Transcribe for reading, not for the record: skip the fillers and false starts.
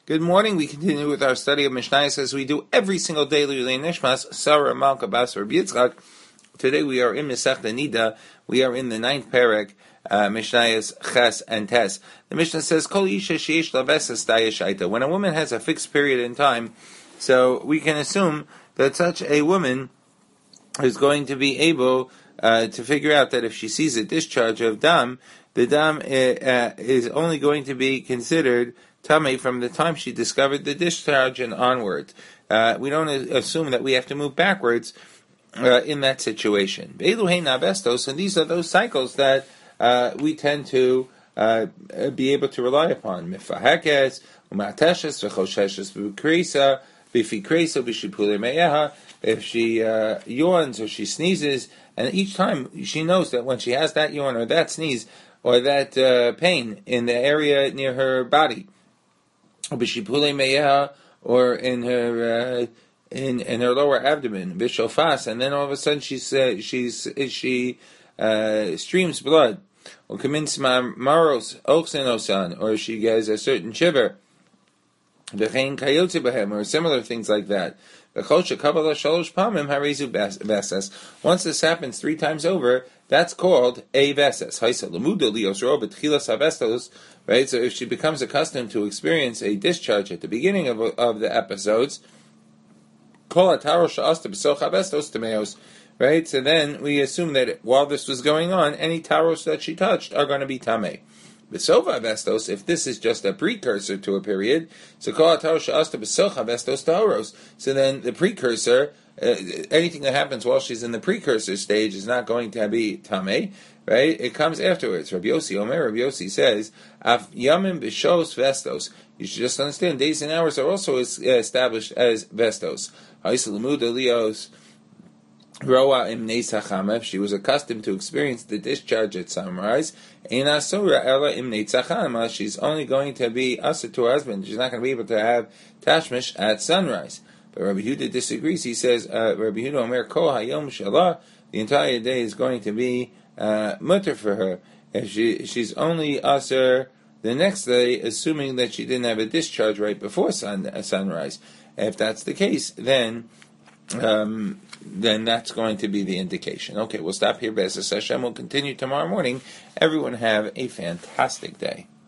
Good morning. We continue with our study of Mishnayos as we do every single day. L'ilei Nishmas Sarah Malka Bas Rabbi Yitzchak. Today we are in Masechta Nida. We are in the 9th parak, Mishnayos Ches and Tes. The Mishnah says, "Kol isha sheish la vesas dayashaita." When a woman has a fixed period in time, so we can assume that such a woman is going to be able to figure out that if she sees a discharge of dam, the dam is only going to be considered Tamei from the time she discovered the discharge and onward. We don't assume that we have to move backwards in that situation. Ve'elu navestos, and these are those cycles that we tend to be able to rely upon. Mifahekes, umateshes, v'chosheshes, v'krisa, v'fikrisa, v'shipule me'eha. If she yawns or she sneezes, and each time she knows that when she has that yawn or that sneeze or that pain in the area near her body, or in her lower abdomen, bishofas, and then all of a sudden she streams blood, or kamins maros oxenosan, or she gets a certain shiver, or similar things like that. Once this happens 3 times over, that's called a veses. Right? So if she becomes accustomed to experience a discharge at the beginning of the episodes, right? So then we assume that while this was going on, any taros that she touched are going to be tamei. Besova vestos, if this is just a precursor to a period, so kol taros she'asta besocha vestos taros. So then the precursor, anything that happens while she's in the precursor stage is not going to be tamei, right? It comes afterwards. Rabbi Yossi says, af yamim b'shos vestos. You should just understand, days and hours are also established as vestos. Ha'islamud elios. Roa imnei sachama, if she was accustomed to experience the discharge at sunrise, ena sora ela imnei sachama, she's only going to be asa to her husband. She's not going to be able to have tashmish at sunrise. But Rabbi Yehuda disagrees. He says, Rabbi Yehuda Omer kol hayom shalah, the entire day is going to be mutter for her. If she's only aser the next day, assuming that she didn't have a discharge right before sunrise. If that's the case, then that's going to be the indication. Okay, we'll stop here. Be'ez Hashem. We'll continue tomorrow morning. Everyone have a fantastic day.